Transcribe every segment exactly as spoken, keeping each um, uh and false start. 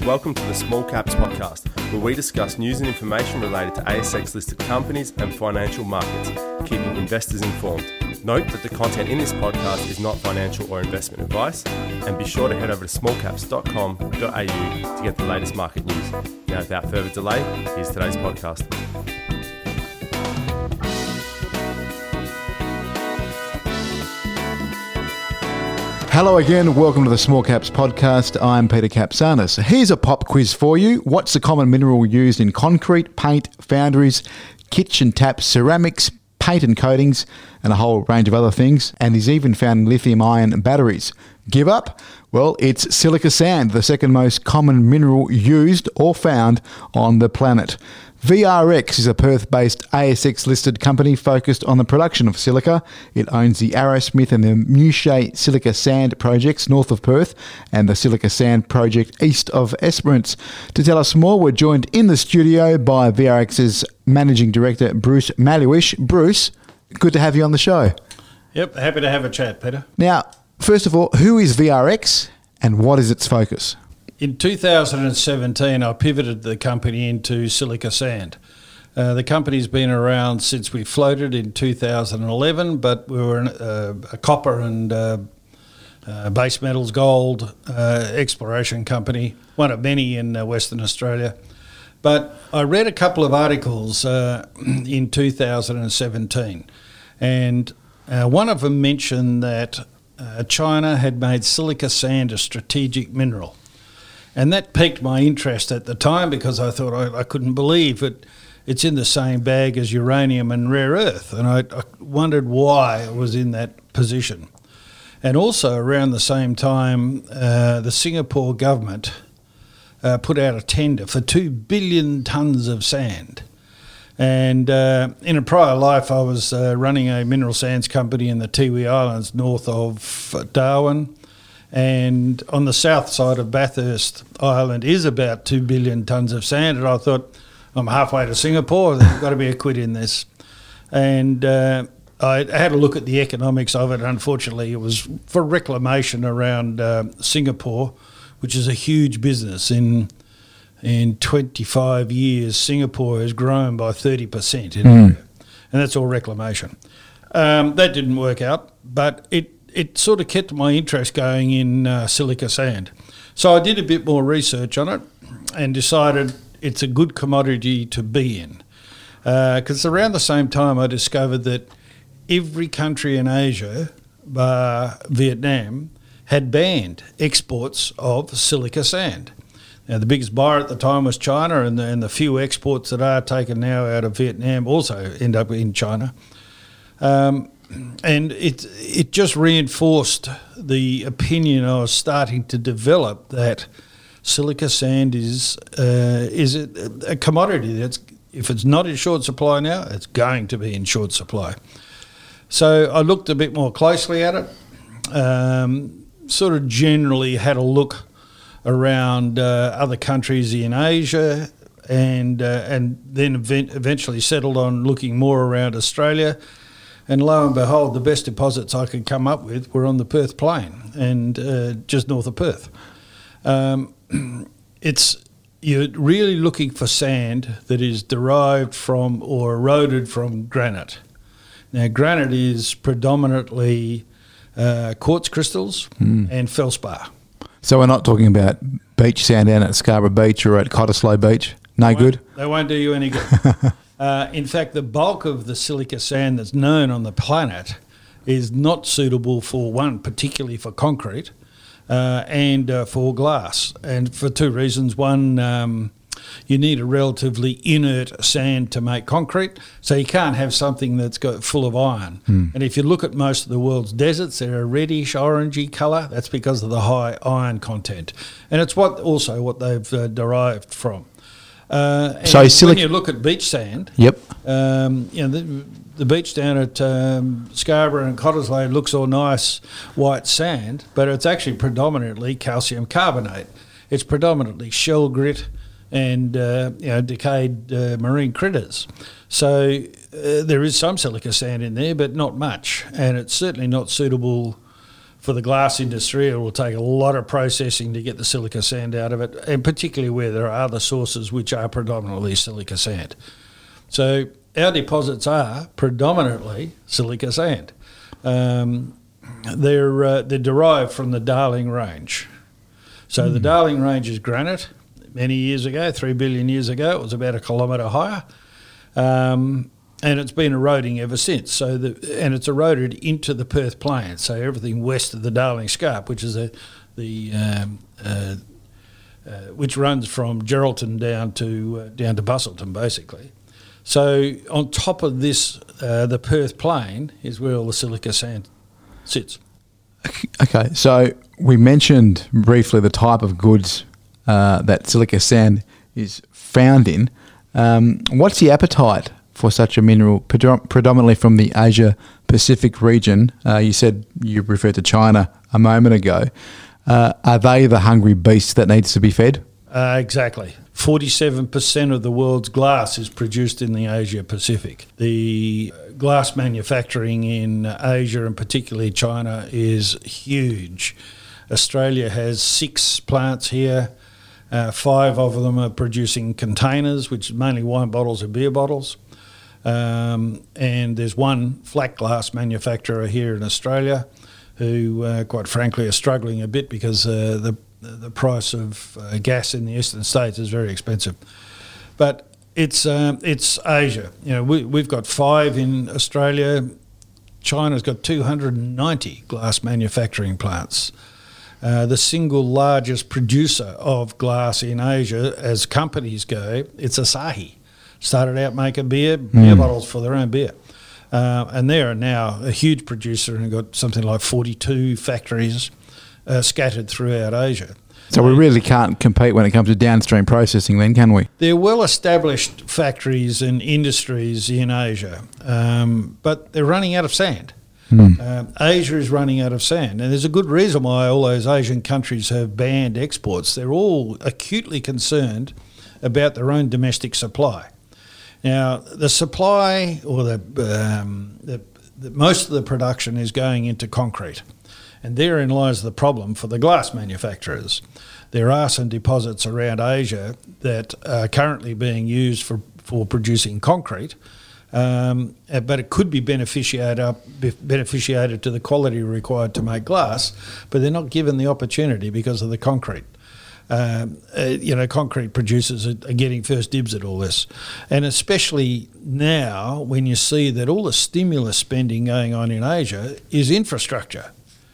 welcome to the Small Caps Podcast, where we discuss news and information related to A S X-listed companies and financial markets, keeping investors informed. Note that the content in this podcast is not financial or investment advice, and be sure to head over to small caps dot com dot a u to get the latest market news. Now, without further delay, here's today's podcast. Hello again, welcome to the Small Caps Podcast. I'm Peter Kapsanis. Here's a pop quiz for you. What's the common mineral used in concrete, paint, foundries, kitchen taps, ceramics, paint and coatings, and a whole range of other things, and is even found in lithium-ion batteries? Give up? Well, it's silica sand, the second most common mineral used or found on the planet. V R X is a Perth-based A S X-listed company focused on the production of silica. It owns the Arrowsmith and the Mouchet Silica Sand projects north of Perth and the Silica Sand project east of Esperance. To tell us more, we're joined in the studio by V R X's Managing Director, Bruce Maluish. Bruce, good to have you on the show. Yep, happy to have a chat, Peter. Now, first of all, who is V R X and what is its focus? In two thousand seventeen, I pivoted the company into silica sand. Uh, the company's been around since we floated in two thousand eleven, but we were an, uh, a copper and uh, uh, base metals gold uh, exploration company, one of many in uh, Western Australia. But I read a couple of articles uh, in two thousand seventeen, and uh, one of them mentioned that uh, China had made silica sand a strategic mineral. And that piqued my interest at the time because I thought I, I couldn't believe it. It's in the same bag as uranium and rare earth. And I, I wondered why it was in that position. And also around the same time, uh, the Singapore government uh, put out a tender for two billion tonnes of sand. And uh, in a prior life, I was uh, running a mineral sands company in the Tiwi Islands north of Darwin. And on the south side of Bathurst Island is about two billion tonnes of sand. And I thought, I'm halfway to Singapore, there's got to be a quid in this. And uh, I had a look at the economics of it. Unfortunately, it was for reclamation around uh, Singapore, which is a huge business. In in twenty-five years, Singapore has grown by thirty percent in Mm. area. And that's all reclamation. Um, that didn't work out, but it it sort of kept my interest going in uh, silica sand. So I did a bit more research on it and decided it's a good commodity to be in. Because uh, around the same time I discovered that every country in Asia, bar Vietnam, had banned exports of silica sand. Now, the biggest buyer at the time was China, and the, and the few exports that are taken now out of Vietnam also end up in China. Um, And it it just reinforced the opinion I was starting to develop that silica sand is uh, is a, a commodity that's, if it's not in short supply now, it's going to be in short supply. So I looked a bit more closely at it, um, sort of generally had a look around uh, other countries in Asia, and uh, and then event- eventually settled on looking more around Australia. And lo and behold, the best deposits I could come up with were on the Perth Plain and uh, just north of Perth. Um, it's you're really looking for sand that is derived from or eroded from granite. Now, granite is predominantly uh, quartz crystals mm. and felspar. So we're not talking about beach sand down at Scarborough Beach or at Cottesloe Beach? No They good? They won't do you any good. Uh, in fact, the bulk of the silica sand that's known on the planet is not suitable for, one, particularly for concrete, uh, and uh, for glass. And for two reasons. One, um, you need a relatively inert sand to make concrete, so you can't have something that's got full of iron. Mm. And if you look at most of the world's deserts, they're a reddish, orangey colour. That's because of the high iron content. And it's what also what they've uh, derived from. Uh, and so silica- when you look at beach sand, yep, um, you know the, the beach down at um, Scarborough and Cottesloe looks all nice white sand, but it's actually predominantly calcium carbonate. It's predominantly shell grit and uh, you know decayed uh, marine critters. So uh, there is some silica sand in there, but not much, and it's certainly not suitable for the glass industry, it will take a lot of processing to get the silica sand out of it, and particularly where there are other sources which are predominantly silica sand. So our deposits are predominantly silica sand. Um, they're uh, they're derived from the Darling Range. So mm. the Darling Range is granite. Many years ago, three billion years ago, it was about a kilometre higher, um, and it's been eroding ever since. So the, and it's eroded into the Perth Plain. So everything west of the Darling Scarp, which is a, the um, uh, uh, which runs from Geraldton down to uh, down to Busselton, basically. So on top of this, uh, the Perth Plain is where all the silica sand sits. Okay, so we mentioned briefly the type of goods uh, that silica sand is found in. Um, what's the appetite for such a mineral, predom- predominantly from the Asia-Pacific region? Uh, you said you referred to China a moment ago. Uh, are they the hungry beast that needs to be fed? Uh, exactly. forty-seven percent of the world's glass is produced in the Asia-Pacific. The glass manufacturing in Asia, and particularly China, is huge. Australia has six plants here. Uh, five of them are producing containers, which is mainly wine bottles and beer bottles. Um, and there's one flat glass manufacturer here in Australia who, uh, quite frankly, are struggling a bit because uh, the the price of uh, gas in the eastern states is very expensive. But it's um, it's Asia. You know, we, we've got five in Australia. China's got two hundred ninety glass manufacturing plants. Uh, the single largest producer of glass in Asia, as companies go, it's Asahi. Started out making beer, mm. beer bottles for their own beer. Uh, and they're now a huge producer and got something like forty-two factories Uh, scattered throughout Asia. So we really can't compete when it comes to downstream processing then, can we? They're well-established factories and industries in Asia, um, but they're running out of sand. Mm. Um, Asia is running out of sand, and there's a good reason why all those Asian countries have banned exports. They're all acutely concerned about their own domestic supply. Now, the supply, or the, um, the, the most of the production is going into concrete. And therein lies the problem for the glass manufacturers. There are some deposits around Asia that are currently being used for, for producing concrete, um, but it could be beneficiated, beneficiated to the quality required to make glass, but they're not given the opportunity because of the concrete. Um, uh, you know, concrete producers are, are getting first dibs at all this. And especially now when you see that all the stimulus spending going on in Asia is infrastructure.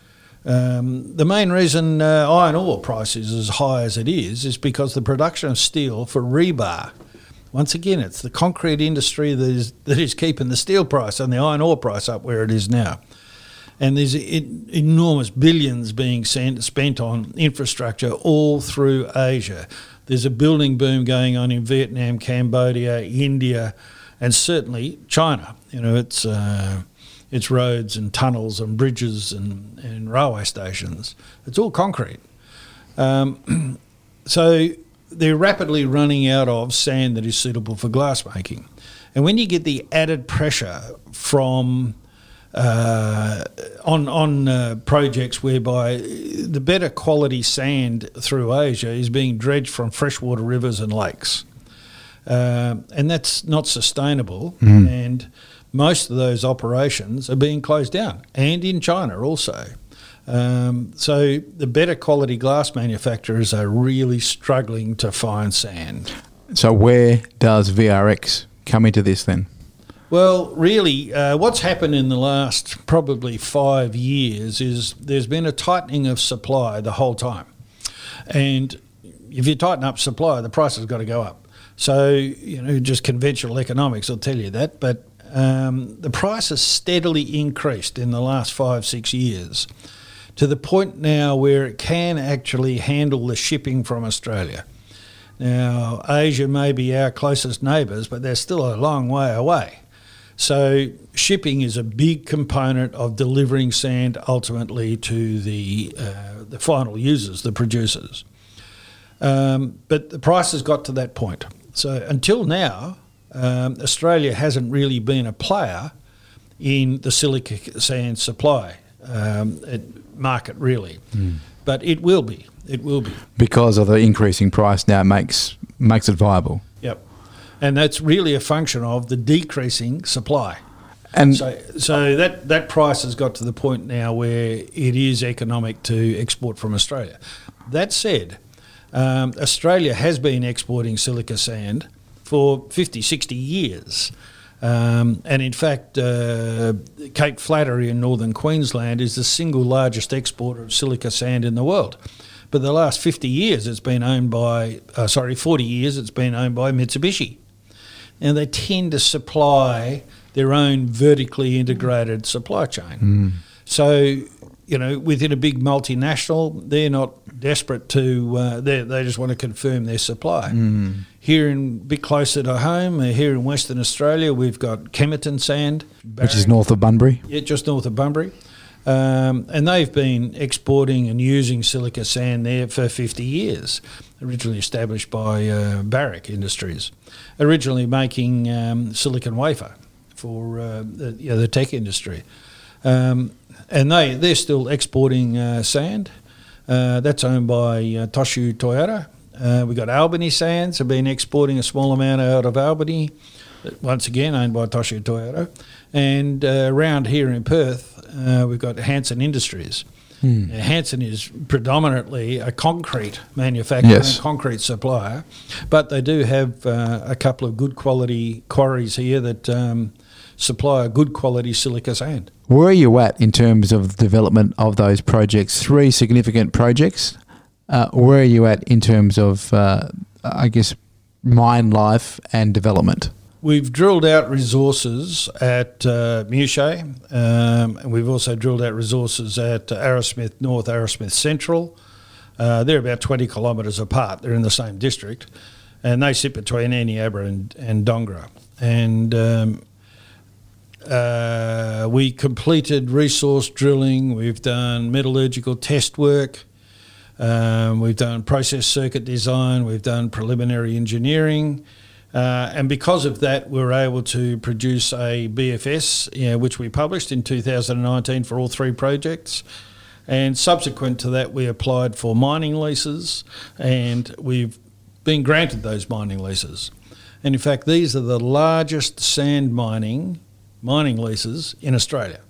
Um, the main reason uh, iron ore price is as high as it is is because the production of steel for rebar. Once again, it's the concrete industry that is that is keeping the steel price and the iron ore price up where it is now. And there's in, enormous billions being sent, spent on infrastructure all through Asia. There's a building boom going on in Vietnam, Cambodia, India, and certainly China. You know, it's... Uh, It's roads and tunnels and bridges and, and railway stations. It's all concrete. Um, so they're rapidly running out of sand that is suitable for glass making. And when you get the added pressure from uh, on on uh, projects whereby the better quality sand through Asia is being dredged from freshwater rivers and lakes, uh, and that's not sustainable. Mm. And most of those operations are being closed down, and in China also. Um, so the better quality glass manufacturers are really struggling to find sand. So where does V R X come into this then? Well, really, uh, what's happened in the last probably five years is there's been a tightening of supply the whole time. And if you tighten up supply, the price has got to go up. So, you know, just conventional economics will tell you that, but Um, the price has steadily increased in the last five, six years to the point now where it can actually handle the shipping from Australia. Now, Asia may be our closest neighbours, but they're still a long way away. So shipping is a big component of delivering sand ultimately to the uh, the final users, the producers. Um, but the price has got to that point. So until now, Um, Australia hasn't really been a player in the silica sand supply. um, it, market really, mm. but it will be. It will be because of the increasing price now makes makes it viable. Yep, and that's really a function of the decreasing supply. And so, so that, that price has got to the point now where it is economic to export from Australia. That said, um, Australia has been exporting silica sand for fifty, sixty years. Um, and in fact, uh, Cape Flattery in northern Queensland is the single largest exporter of silica sand in the world. But the last fifty years it's been owned by, uh, sorry, forty years it's been owned by Mitsubishi. Now they tend to supply their own vertically integrated supply chain. Mm. So, you know, within a big multinational, they're not desperate to, uh, they they just want to confirm their supply. Mm. Here in a bit closer to home, uh, here in Western Australia, we've got Kemerton Sand. Barrick, which is north of Bunbury. Yeah, just north of Bunbury. Um, and they've been exporting and using silica sand there for fifty years, originally established by uh, Barrick Industries, originally making um, silicon wafer for uh, the, you know, the tech industry. Um, and they, they're still exporting uh, sand. Uh, that's owned by uh, Toshu Toyota. Uh, we've got Albany Sands, have been exporting a small amount out of Albany, once again owned by Toshu Toyota. And uh, around here in Perth, uh, we've got Hanson Industries. Hmm. Now, Hanson is predominantly a concrete manufacturer, yes. and a concrete supplier, but they do have uh, a couple of good quality quarries here that um, supply a good quality silica sand. Where are you at in terms of the development of those projects? Three significant projects. Uh, where are you at in terms of, uh, I guess, mine life and development? We've drilled out resources at uh, Muche, um, and we've also drilled out resources at uh, Arrowsmith North, Arrowsmith Central. Uh, they're about twenty kilometres apart. They're in the same district, and they sit between Eneabba and, and Dongra. And um, uh, we completed resource drilling. We've done metallurgical test work. Um, we've done process circuit design. We've done preliminary engineering. Uh, and because of that, we were able to produce a B F S, you know, which we published in two thousand nineteen for all three projects. And subsequent to that, we applied for mining leases, and we've been granted those mining leases. And in fact, these are the largest sand mining mining leases in Australia.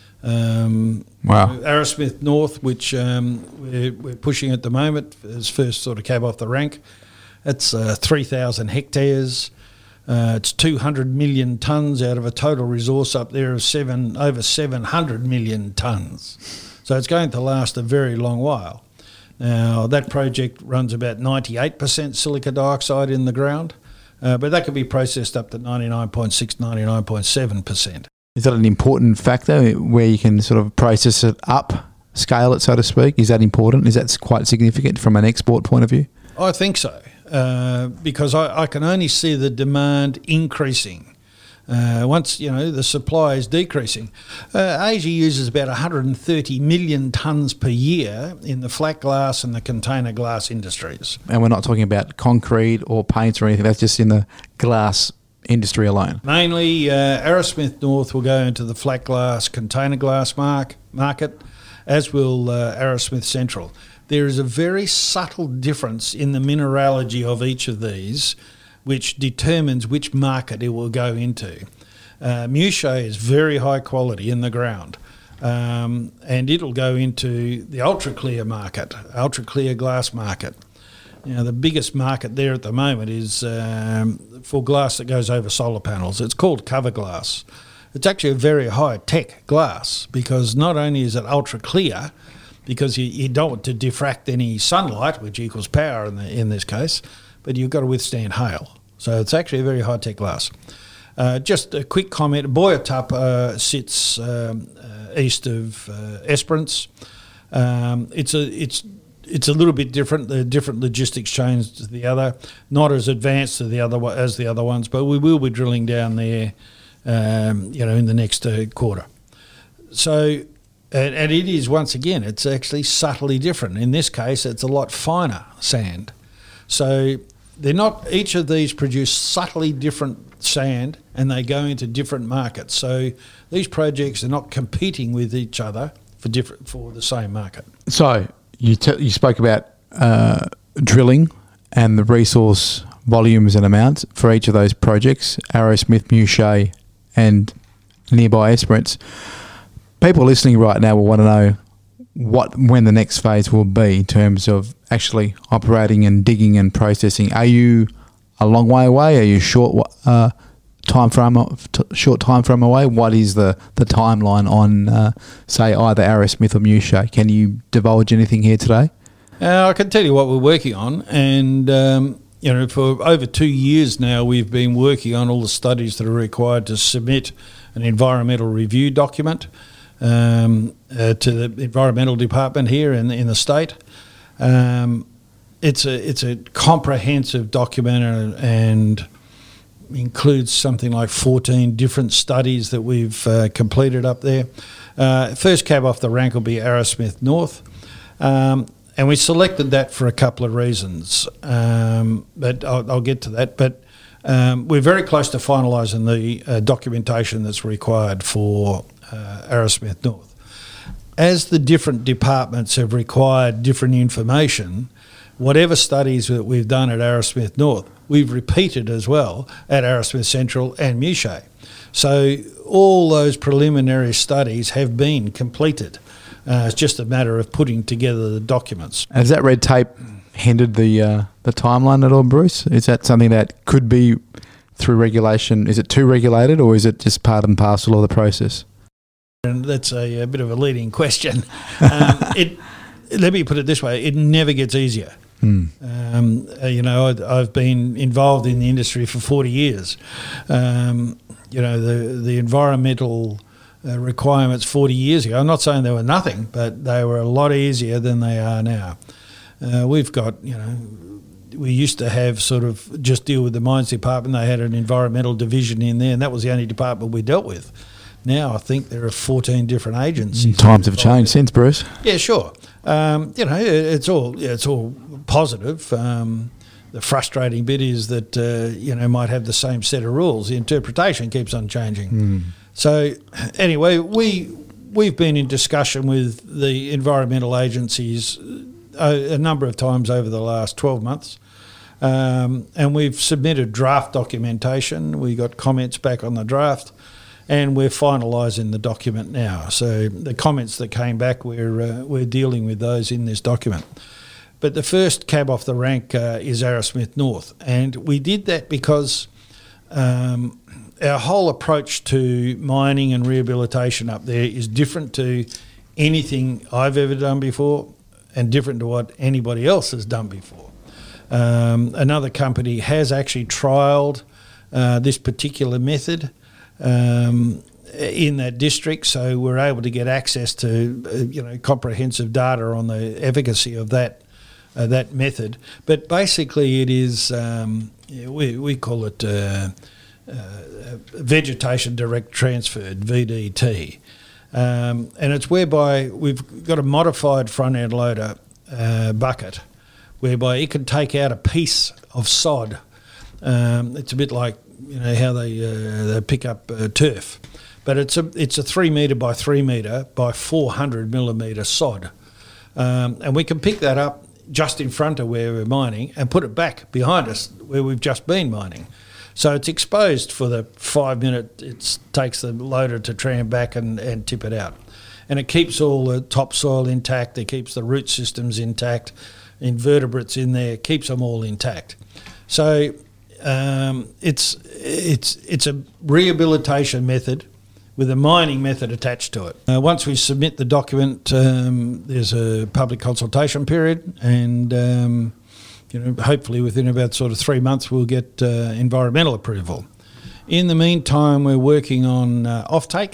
Um, wow. Arrowsmith North, which um, we're, we're pushing at the moment, as first sort of cab off the rank. It's uh, three thousand hectares. Uh, it's two hundred million tonnes out of a total resource up there of seven over seven hundred million tonnes. So it's going to last a very long while. Now, that project runs about ninety-eight percent silica dioxide in the ground, uh, but that can be processed up to ninety-nine point six, ninety-nine point seven percent. Is that an important factor where you can sort of process it up, scale it, so to speak? Is that important? Is that quite significant from an export point of view? I think so. Uh, because I, I can only see the demand increasing uh, once, you know, the supply is decreasing. Uh, Asia uses about one hundred thirty million tonnes per year in the flat glass and the container glass industries. And we're not talking about concrete or paints or anything, that's just in the glass industry alone. Mainly, uh, Arrowsmith North will go into the flat glass, container glass mark, market, as will uh, Arrowsmith Central. There is a very subtle difference in the mineralogy of each of these, which determines which market it will go into. Uh, Muche is very high quality in the ground, um, and it'll go into the ultra clear market, ultra clear glass market. You know, the biggest market there at the moment is um, for glass that goes over solar panels. It's called cover glass. It's actually a very high tech glass because not only is it ultra clear, because you, you don't want to diffract any sunlight, which equals power in, the, in this case, but you've got to withstand hail. So it's actually a very high-tech glass. Uh, just a quick comment, Boyatup uh, sits um, uh, east of uh, Esperance. Um, it's a it's it's a little bit different. There are different logistics chains to the other, not as advanced to the other as the other ones, but we will be drilling down there, um, you know, in the next uh, quarter. So. And, and it is, once again, it's actually subtly different. In this case, it's a lot finer sand. So they're not, each of these produce subtly different sand and they go into different markets. So these projects are not competing with each other for different for the same market. So you t- you spoke about uh, drilling and the resource volumes and amounts for each of those projects, Arrowsmith, Muche and nearby Esperance. People listening right now will want to know what when the next phase will be in terms of actually operating and digging and processing. Are you a long way away? Are you short uh, time frame short time frame away? What is the, the timeline on uh, say either Arrowsmith or Muche? Can you divulge anything here today? Uh, I can tell you what we're working on, and um, you know, for over two years now, we've been working on all the studies that are required to submit an environmental review document um, uh, to the environmental department here in in the state. Um, it's a it's a comprehensive document and, and includes something like fourteen different studies that we've uh, completed up there. Uh, first cab off the rank will be Arrowsmith North. Um, And we selected that for a couple of reasons, um, but I'll, I'll get to that. But um, we're very close to finalising the uh, documentation that's required for uh, Arrowsmith North. As the different departments have required different information, whatever studies that we've done at Arrowsmith North, we've repeated as well at Arrowsmith Central and Muche. So all those preliminary studies have been completed. Uh, it's just a matter of putting together the documents. Has that red tape hindered the uh, the timeline at all, Bruce? Is that something that could be through regulation? Is it too regulated, or is it just part and parcel of the process? And that's a, a bit of a leading question. Um, it let me put it this way: it never gets easier. Mm. Um, uh, you know, I, I've been involved in the industry for forty years. Um, you know, the the environmental Uh, requirements forty years ago. I'm not saying they were nothing, but they were a lot easier than they are now. Uh, we've got, you know, we used to have sort of just deal with the mines department. They had an environmental division in there, and that was the only department we dealt with. Now I think there are fourteen different agencies. Times have changed since, Bruce. Yeah, sure. Um, you know, it, it's all yeah, it's all positive. Um, the frustrating bit is that uh, you know might have the same set of rules. The interpretation keeps on changing. Mm. So anyway, we, we've been in discussion with the environmental agencies a, a number of times over the last twelve months, um, and we've submitted draft documentation. We got comments back on the draft, and we're finalising the document now. So the comments that came back, we're, uh, we're dealing with those in this document. But the first cab off the rank uh, is Arrowsmith North, and we did that because Um, our whole approach to mining and rehabilitation up there is different to anything I've ever done before and different to what anybody else has done before. Um, another company has actually trialled uh, this particular method um, in that district, so we're able to get access to uh, you know comprehensive data on the efficacy of that uh, that method. But basically, it is um, yeah, we we call it. Uh, Uh, vegetation direct transferred, V D T, um, and it's whereby we've got a modified front end loader uh, bucket whereby it can take out a piece of sod. Um, it's a bit like you know how they uh, they pick up uh, turf, but it's a it's a three metre by three metre by four hundred millimetre sod, um, and we can pick that up just in front of where we're mining and put it back behind us where we've just been mining. So it's exposed for the five minute it takes the loader to tram back and, and tip it out. And it keeps all the topsoil intact, it keeps the root systems intact, invertebrates in there, keeps them all intact. So um, it's it's it's a rehabilitation method with a mining method attached to it. Uh, once we submit the document, um, there's a public consultation period, and um, You know, hopefully within about sort of three months we'll get uh, environmental approval. In the meantime, we're working on uh, offtake,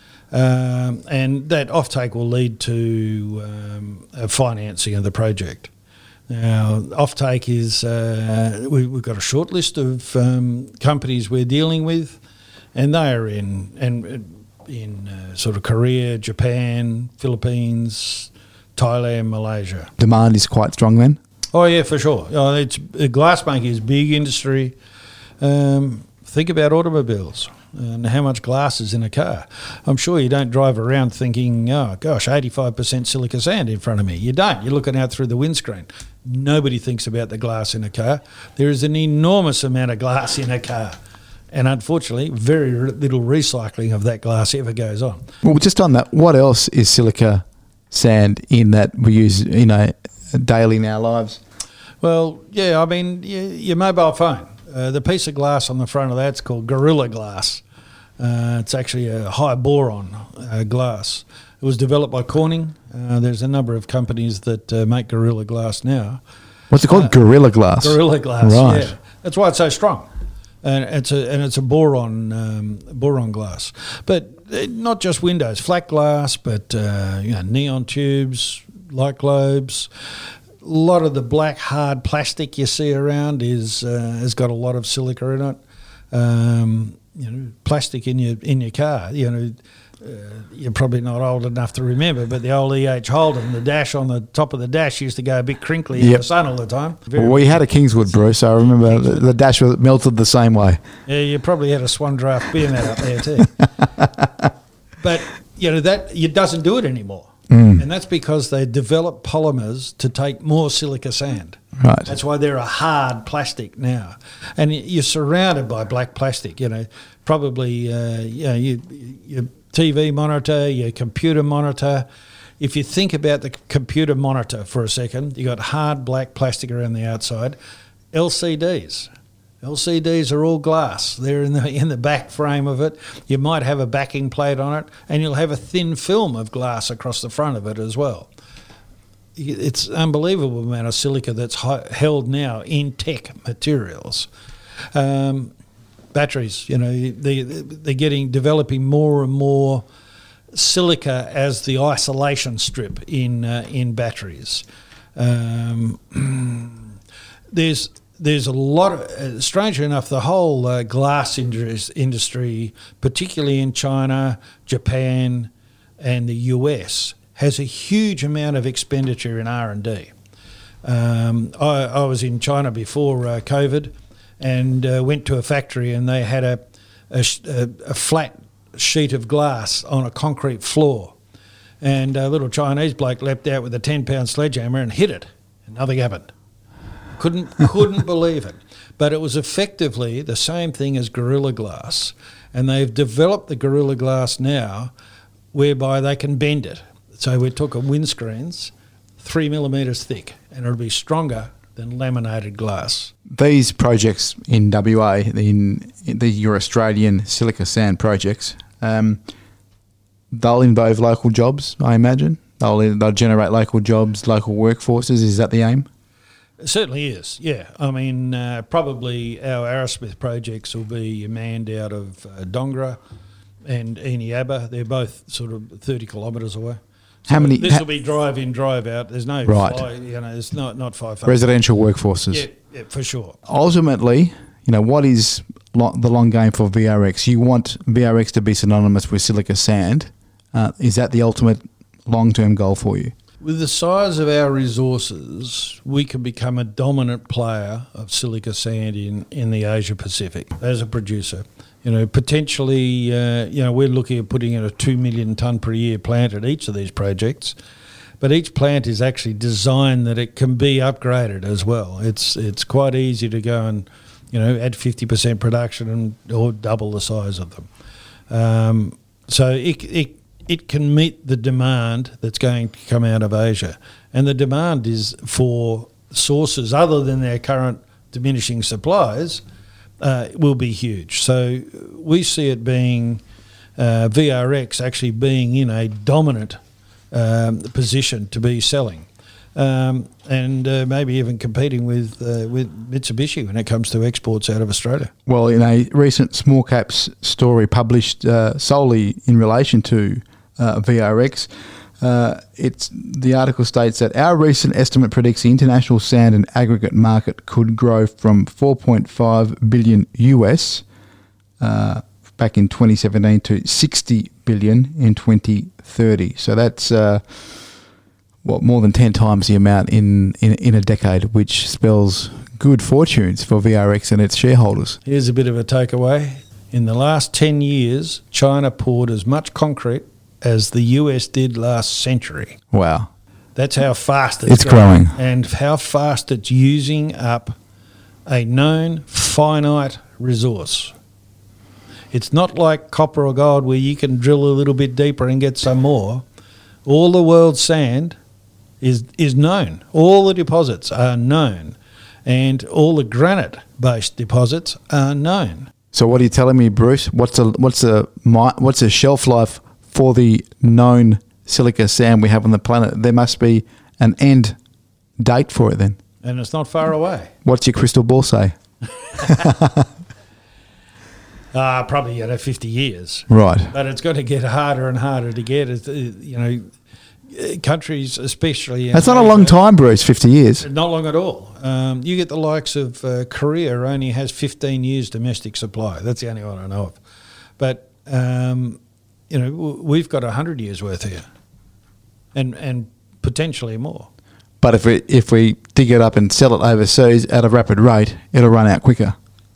um, and that offtake will lead to um, a financing of the project. Now, offtake is uh, we, we've got a short list of um, companies we're dealing with, and they are in and in uh, sort of Korea, Japan, Philippines, Thailand, Malaysia. Demand is quite strong then? Oh yeah, for sure. Oh, it's glassmaking is big industry. Um, think about automobiles. and how much glass is in a car. I'm sure you don't drive around thinking, oh, gosh, eighty-five percent silica sand in front of me. You don't. You're looking out through the windscreen. Nobody thinks about the glass in a car. There is an enormous amount of glass in a car. And unfortunately, very little recycling of that glass ever goes on. Well, just on that, what else is silica sand in that we use, you know, daily in our lives? Well, yeah, I mean, your, your mobile phone. Uh, the piece of glass on the front of that's called Gorilla Glass. Uh, it's actually a high boron uh, glass. It was developed by Corning. Uh, there's a number of companies that uh, make Gorilla Glass now. What's it called? Uh, Gorilla Glass. Gorilla Glass. Right. Yeah, that's why it's so strong. And it's a and it's a boron um, boron glass, but not just windows, flat glass, but uh, you know, neon tubes, light globes. A lot of the black hard plastic you see around is uh, has got a lot of silica in it. Um, you know, plastic in your in your car. You know, uh, you're probably not old enough to remember, but the old E H Holden, the dash on the top of the dash used to go a bit crinkly yep. in the sun all the time. Very well, we had a Kingswood, Bruce. I remember the, the dash was melted the same way. Yeah, you probably had a Swan Draft beer mat up there too. But you know that it doesn't do it anymore. Mm. And that's because they develop polymers to take more silica sand. Right. That's why they're a hard plastic now. And you're surrounded by black plastic, you know, probably uh, you know, you, your T V monitor, your computer monitor. If you think about the computer monitor for a second, you got hard black plastic around the outside. L C Ds. L C Ds are all glass. They're in the in the back frame of it. You might have a backing plate on it, and you'll have a thin film of glass across the front of it as well. It's an unbelievable amount of silica that's held now in tech materials. Um, batteries, you know, they, they're getting developing more and more silica as the isolation strip in uh, in batteries. Um, there's There's a lot of, uh, strangely enough, the whole uh, glass industry, particularly in China, Japan and the U S, has a huge amount of expenditure in R and D. Um, I, I was in China before uh, COVID and uh, went to a factory, and they had a, a, a flat sheet of glass on a concrete floor. And a little Chinese bloke leapt out with a ten-pound sledgehammer and hit it, and nothing happened. Couldn't couldn't believe it. But it was effectively the same thing as Gorilla Glass. And they've developed the Gorilla Glass now whereby they can bend it. So we're talking windscreens, three millimetres thick, and it'll be stronger than laminated glass. These projects in W A, in, in the, your Australian silica sand projects, um, they'll involve local jobs, I imagine? They'll, they'll generate local jobs, local workforces. Is that the aim? It certainly is, yeah. I mean, uh, probably our Arrowsmith projects will be manned out of uh, Dongra and Eneabba. They're both sort of thirty kilometres away. So How many? This ha- will be drive-in, drive-out. There's no right. fly, you know, it's not, not five. Residential workforces. Yeah, yeah, for sure. Ultimately, you know, what is lo- the long game for V R X? You want V R X to be synonymous with silica sand. Uh, is that the ultimate long-term goal for you? With the size of our resources, we can become a dominant player of silica sand in, in the Asia Pacific as a producer. You know, potentially, uh, you know, we're looking at putting in a two million tonne per year plant at each of these projects, but each plant is actually designed that it can be upgraded as well. It's it's quite easy to go and, you know, add fifty percent production and or double the size of them. Um, so it it. It can meet the demand that's going to come out of Asia. And the demand is for sources other than their current diminishing supplies uh, will be huge. So we see it being uh, V R X actually being in a dominant um, position to be selling. Um, and uh, maybe even competing with uh, with Mitsubishi when it comes to exports out of Australia. Well, in a recent Small Caps story published uh, solely in relation to Uh, V R X. Uh, it's the article states that our recent estimate predicts the international sand and aggregate market could grow from four point five billion U S uh, back in twenty seventeen to sixty billion in twenty thirty. So that's uh, what more than ten times the amount in, in in a decade, which spells good fortunes for V R X and its shareholders. Here's a bit of a takeaway. In the last ten years, China poured as much concrete as the U S did last century. Wow. That's how fast it's, It's growing. and how fast it's using up a known finite resource. It's not like copper or gold where you can drill a little bit deeper and get some more. All the world's sand is is known. All the deposits are known, and all the granite-based deposits are known. So what are you telling me, Bruce? What's a what's a mi- what's a shelf life for the known silica sand we have on the planet? There must be an end date for it then. And it's not far away. What's your crystal ball say? Uh, probably, you know, fifty years. Right. But it's going to get harder and harder to get. It's, uh, you know, uh, countries, especially in That's not a long Asia, time, Bruce, fifty years. Not long at all. Um, you get the likes of uh, Korea only has fifteen years domestic supply. That's the only one I know of. But, um, you know, w- we've got one hundred years worth here and and potentially more. But if we if we dig it up and sell it overseas at a rapid rate, it'll run out quicker.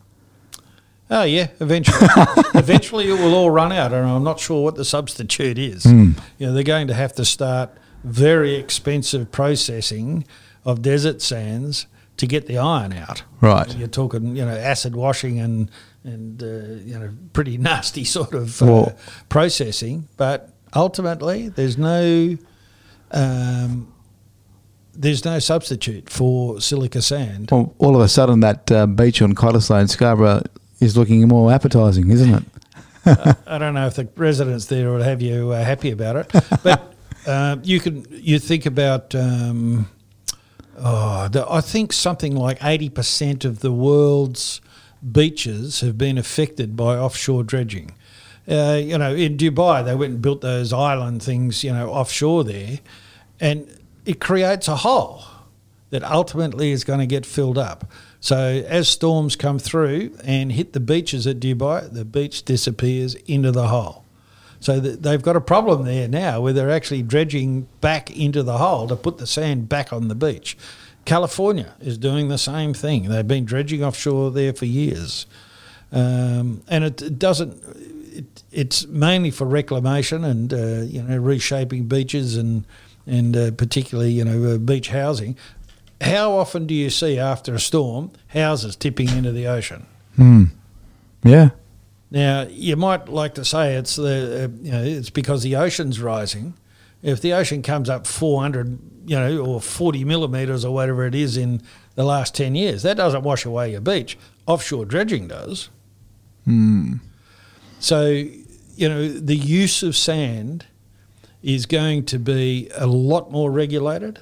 Oh, yeah, eventually. Eventually it will all run out, and I'm not sure what the substitute is. Mm. You know, they're going to have to start very expensive processing of desert sands to get the iron out. Right. You're talking, you know, acid washing and, and uh, you know, pretty nasty sort of uh, Well- processing. But ultimately there's no... Um, There's no substitute for silica sand. Well, all of a sudden, that uh, beach on Cottesloe in Scarborough is looking more appetising, isn't it? uh, I don't know if the residents there would have you uh, happy about it, but uh, you can you think about. Um, oh, the, I think something like eighty percent of the world's beaches have been affected by offshore dredging. Uh, you know, in Dubai, they went and built those island things, you know, offshore there, and it creates a hole that ultimately is going to get filled up. So as storms come through and hit the beaches at Dubai, the beach disappears into the hole. So th- they've got a problem there now where they're actually dredging back into the hole to put the sand back on the beach. California is doing the same thing. They've been dredging offshore there for years. Um, and it, it doesn't... It, it's mainly for reclamation and, uh, you know, reshaping beaches and... and uh, particularly, you know, uh, beach housing. How often do you see after a storm houses tipping into the ocean? Hmm. Yeah. Now, you might like to say it's the uh, you know it's because the ocean's rising. If the ocean comes up four hundred, you know, or forty millimetres or whatever it is in the last ten years, that doesn't wash away your beach. Offshore dredging does. Hmm. So, you know, the use of sand is going to be a lot more regulated.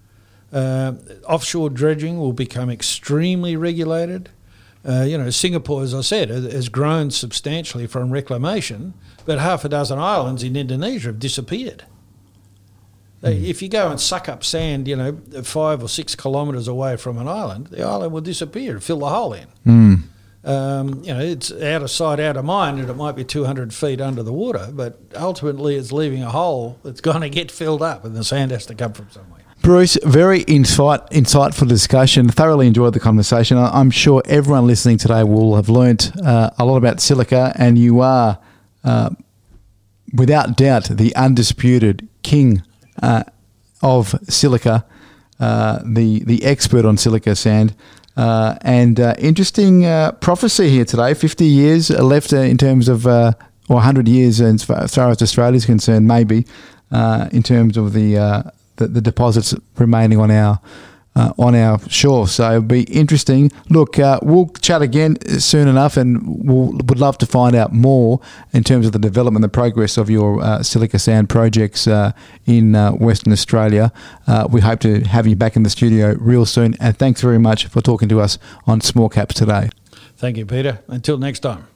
Uh, offshore dredging will become extremely regulated. Uh, you know, Singapore, as I said, has grown substantially from reclamation, but half a dozen islands in Indonesia have disappeared. Mm. If you go and suck up sand, you know, five or six kilometres away from an island, the island will disappear and fill the hole in. Mm. Um, you know, it's out of sight, out of mind, and it might be two hundred feet under the water, but ultimately it's leaving a hole that's going to get filled up, and the sand has to come from somewhere. Bruce, very insight, insightful discussion. Thoroughly enjoyed the conversation. I- I'm sure everyone listening today will have learnt uh, a lot about silica, and you are, uh, without doubt, the undisputed king uh, of silica, uh, the the expert on silica sand. Uh, and uh, interesting uh, prophecy here today. fifty years left uh, in terms of, uh, or one hundred years as far as, far as Australia is concerned, maybe, uh, in terms of the, uh, the the deposits remaining on our uh, on our shore. So it'll be interesting. Look, uh, we'll chat again soon enough, and we'll would love to find out more in terms of the development, the progress of your uh, silica sand projects uh, in uh, Western Australia. Uh, we hope to have you back in the studio real soon. And thanks very much for talking to us on Small Caps today. Thank you, Peter. Until next time.